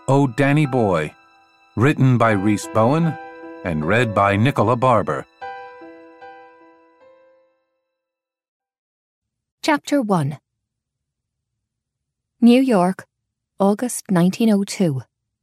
Oh Danny Boy, written by Rhys Bowen and read by Nicola Barber. Chapter 1. New York, August 1902.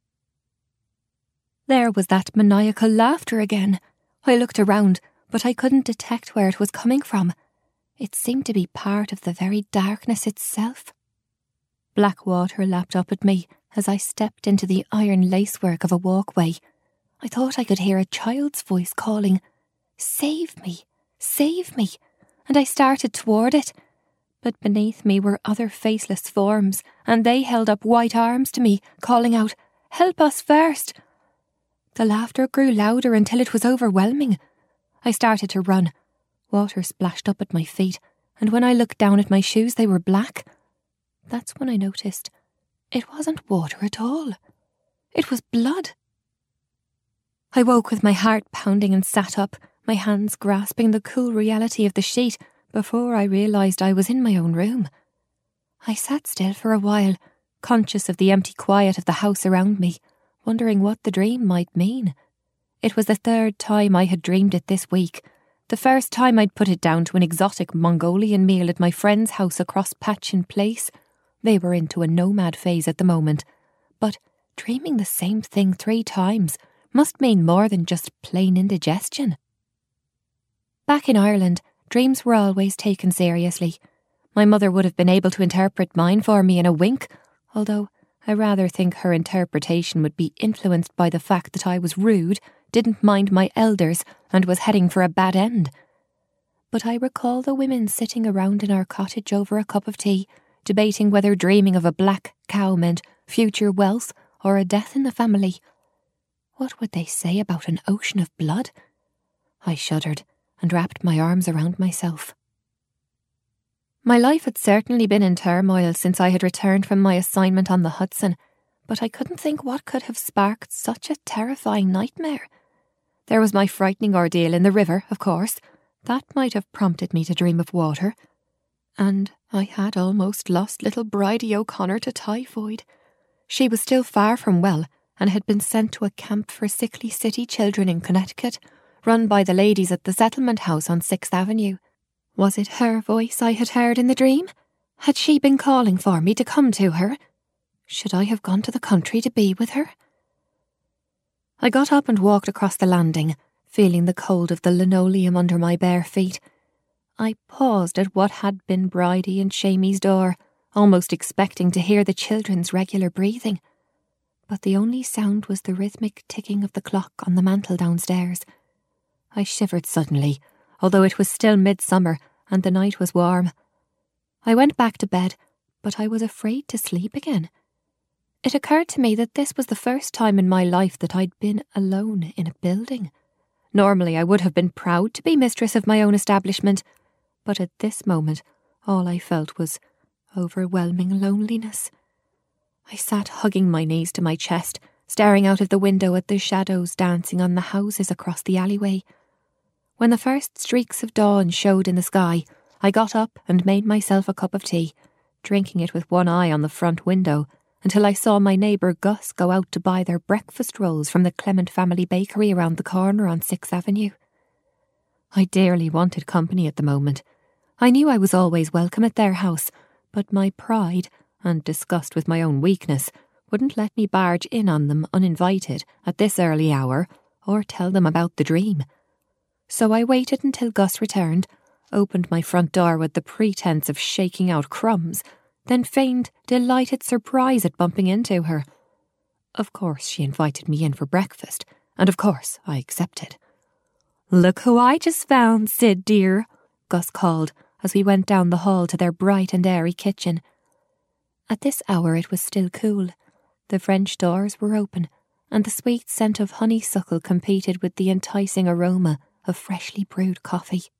There was that maniacal laughter again. I looked around, but I couldn't detect where it was coming from. It seemed to be part of the very darkness itself. Black water lapped up at me as I stepped into the iron lacework of a walkway. I thought I could hear a child's voice calling, "Save me, save me," and I started toward it. But beneath me were other faceless forms, and they held up white arms to me, calling out, "Help us first!" The laughter grew louder until it was overwhelming. I started to run. Water splashed up at my feet, and when I looked down at my shoes, they were black. That's when I noticed it wasn't water at all. It was blood. I woke with my heart pounding and sat up, my hands grasping the cool reality of the sheet before I realised I was in my own room. I sat still for a while, conscious of the empty quiet of the house around me, wondering what the dream might mean. It was the third time I had dreamed it this week. The first time I'd put it down to an exotic Mongolian meal at my friend's house across Patchin Place. They were into a nomad phase at the moment. But dreaming the same thing 3 times must mean more than just plain indigestion. Back in Ireland, dreams were always taken seriously. My mother would have been able to interpret mine for me in a wink, although I rather think her interpretation would be influenced by the fact that I was rude, didn't mind my elders, and was heading for a bad end. But I recall the women sitting around in our cottage over a cup of tea, debating whether dreaming of a black cow meant future wealth or a death in the family. What would they say about an ocean of blood? I shuddered and wrapped my arms around myself. My life had certainly been in turmoil since I had returned from my assignment on the Hudson, but I couldn't think what could have sparked such a terrifying nightmare. There was my frightening ordeal in the river, of course. That might have prompted me to dream of water. And I had almost lost little Bridie O'Connor to typhoid. She was still far from well and had been sent to a camp for sickly city children in Connecticut, run by the ladies at the settlement house on 6th Avenue. Was it her voice I had heard in the dream? Had she been calling for me to come to her? Should I have gone to the country to be with her? I got up and walked across the landing, feeling the cold of the linoleum under my bare feet. I paused at what had been Bridie and Shamey's door, almost expecting to hear the children's regular breathing. But the only sound was the rhythmic ticking of the clock on the mantel downstairs. I shivered suddenly, although it was still midsummer and the night was warm. I went back to bed, but I was afraid to sleep again. It occurred to me that this was the first time in my life that I'd been alone in a building. Normally I would have been proud to be mistress of my own establishment, but at this moment all I felt was overwhelming loneliness. I sat hugging my knees to my chest, staring out of the window at the shadows dancing on the houses across the alleyway. When the first streaks of dawn showed in the sky, I got up and made myself a cup of tea, drinking it with one eye on the front window, until I saw my neighbour Gus go out to buy their breakfast rolls from the Clement family bakery around the corner on 6th Avenue. I dearly wanted company at the moment. I knew I was always welcome at their house, but my pride, and disgust with my own weakness, wouldn't let me barge in on them uninvited at this early hour, or tell them about the dream. So I waited until Gus returned, opened my front door with the pretense of shaking out crumbs, then feigned delighted surprise at bumping into her. Of course she invited me in for breakfast, and of course I accepted. "Look who I just found, Sid dear," Gus called as we went down the hall to their bright and airy kitchen. At this hour it was still cool. The French doors were open, and the sweet scent of honeysuckle competed with the enticing aroma of freshly brewed coffee.